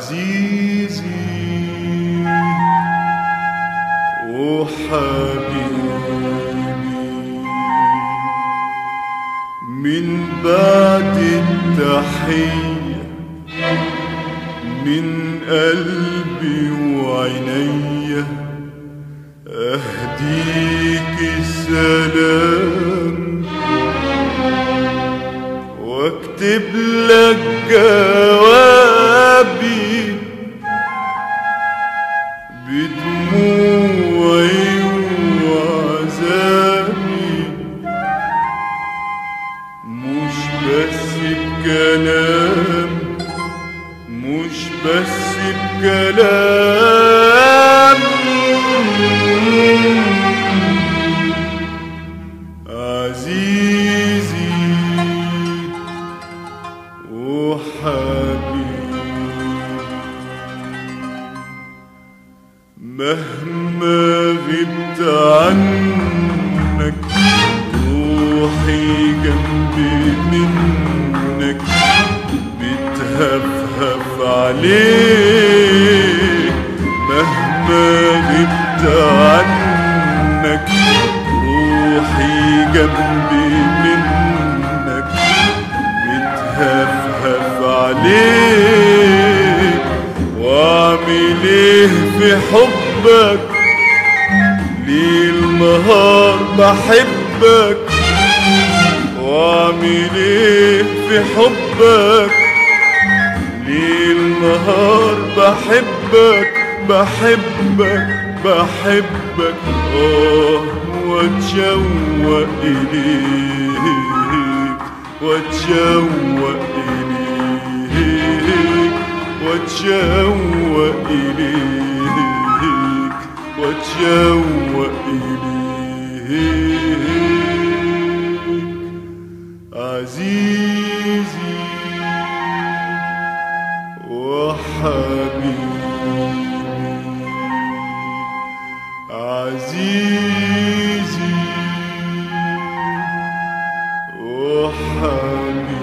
عزيزي وحبيبي، من بعد التحية من قلبي وعينيا أهديك السلام واكتب لك جوابي بدموعي وعذابي، مش بس بكلام، مش بس بكلام. عزيزي وحبيبي، مهما غبت عنك روحي جنبي منك بتهفهف عليك. مهما غبت عنك روحي جنبي منك بتهفهف عليك. واعمل ايه في حبك ليل نهار بحبك، واعمل ايه في حبك ليل نهار بحبك بحبك بحبك. واتشوق إليك واتشوق إليك واتشوق إليك واتشوق إليك. عزيزي وحبيبي، عزيزي وحبيبي.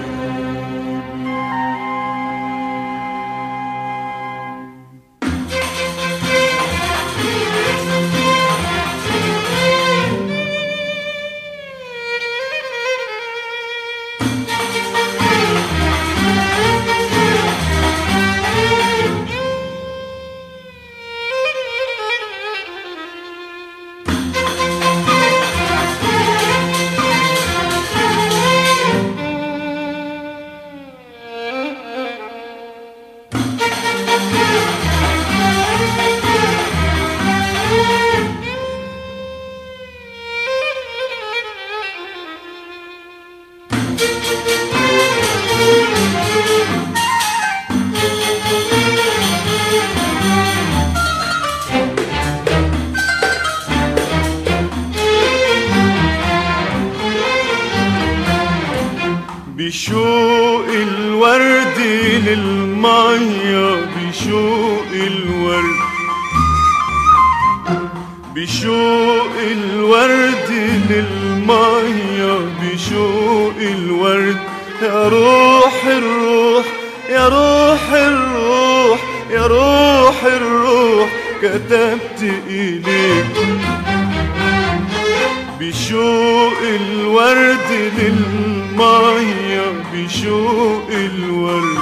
بشوق الورد للمية، بشوق الورد، بشوق الورد للمية، بشوق الورد. يا روح الروح، يا روح الروح، يا روح الروح، كتبت إليك بشوق الورد للمية، بشوق الورد،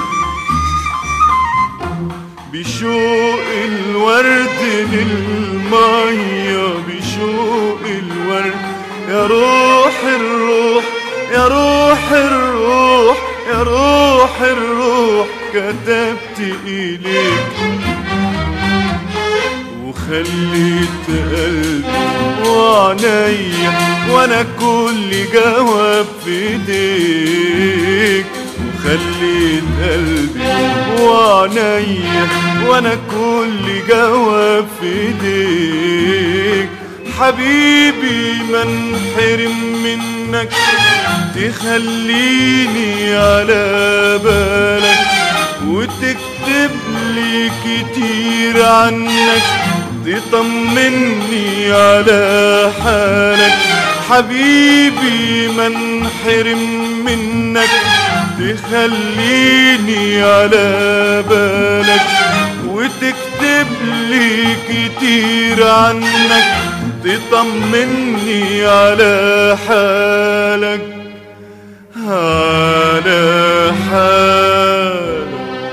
بشوق الورد للمية، بشوق الورد. يا روح الروح، يا روح الروح، يا روح الروح، كتبت إليك وخليت قلبي وعينيا وانا كل جواب في ايديك. وخليت قلبي وعينيا وانا كل جواب في ايديك. حبيبي ما انحرم منك تخليني على بالك وتكتب لي كتير عنك تطمني على حالك. حبيبي ما انحرم منك تخليني على بالك وتكتب لي كتير عنك، تطمني على حالك، على حالك.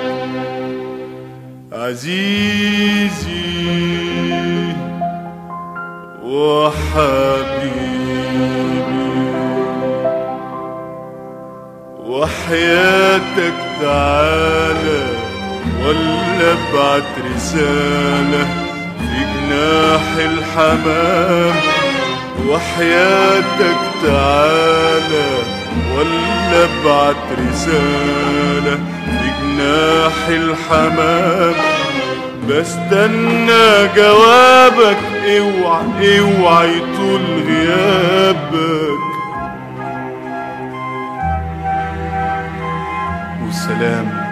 عزيزي وحبيبي، وحياتك تعالى ولا ابعت رسالة في جناح الحمام. وحياتك تعالى ولا ابعت رسالة في جناح الحمام. بستنى جوابك، اوعى اوعى يطول غيابك. والسلام.